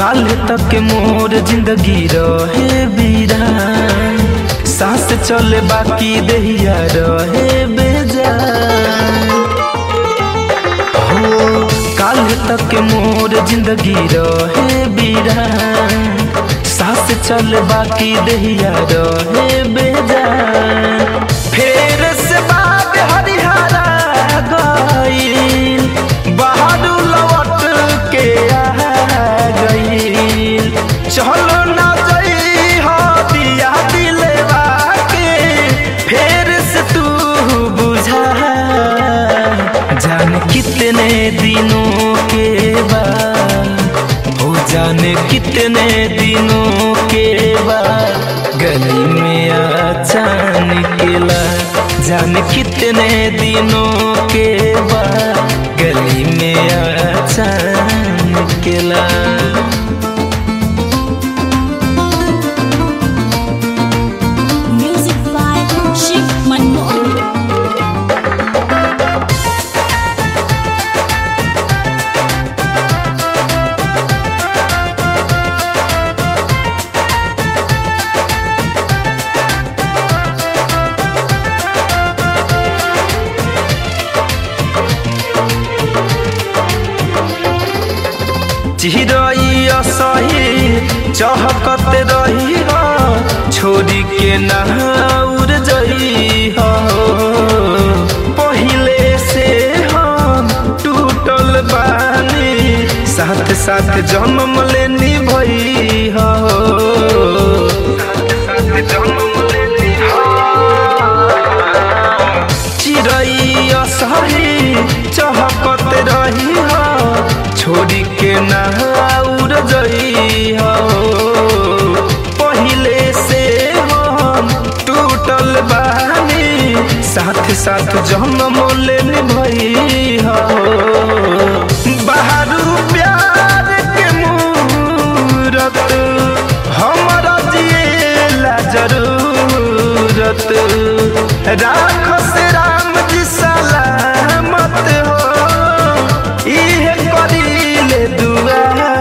काल तक मोर जिंदगी रहे वीरान, सांस चले बाकी दहिया रहे बेजान। हो काल तक मोर जिंदगी रहे वीरान, सांस चले बाकी दहिया रहे बेजान। फेर से बात हरिहरा गईल, बहादुर लौट के आ गईल। चलो ना जई हो दिया दिलवा के, फेर से तू बुझा। जाने कितने दिनों के बाद, हो जाने कितने दिनों के बाद गली में अचानक निकला। जाने कितने दिनों के बाद गली में अचानक निकला। Music by Shiv Manmohan. चिरई असही चहकत रही हो, छोड़ी के नहाउर जई हो। पहिले से हम टूटल बानी, साथ साथ जन्म लेनी भई हो। चिरई असही चहकत रही हो, छोड़ी के नहाउर जई हो। पहिले से हम टूटल बानी, साथ साथ जन्म लेनी भई हो। बहारू प्यार के मूरत, हमरा जिएला जरूरत। राख से राम जी सलामत हो, इहे करीले दुआ।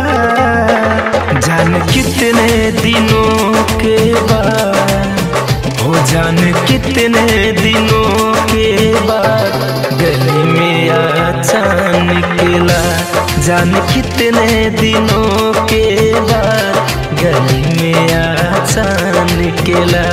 जान कितने दिनों के बाद, हो जान कितने दिनों के बाद गली में अचानक निकला। जान कितने दिनों के बाद गली में अचानक निकला।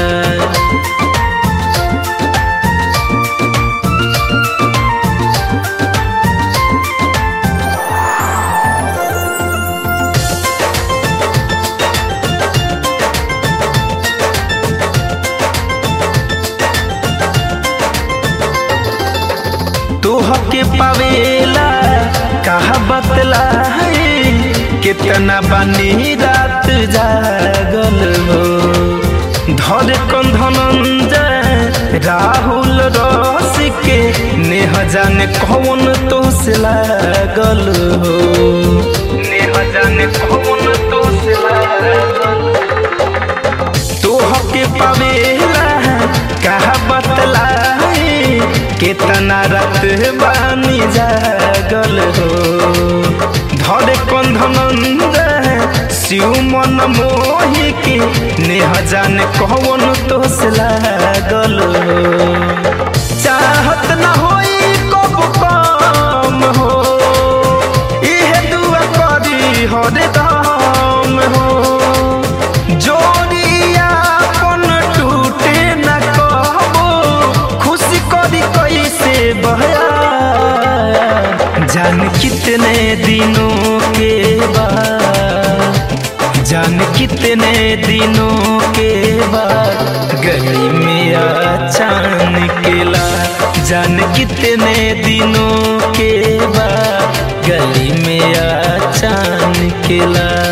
तोह के पावेला कहा बतला है, कितना बानी रात जागल हो। धर कंधनंजय राहुल रसिक के, नेह जाने कौन तो से लागल हो। नेह जाने कौन तो से लागल। तोह के पावेला कहा बतला, कितना रात बानी जागल हो। धर कंधनंजय शिव मन मोहि के, नेह जाने कौन तो से लागल हो। चाहत न होई कब कम हो, इहे दुआ करी हरदम हो। जोड़िया अपन टूटे न कहबो, खुशी करी कैसे बहया। जान कितने दिनों के बाद, जान कितने दिनों के बाद गली में अचानक निकला। जान कितने दिनों के बाद गली में अचानक निकला।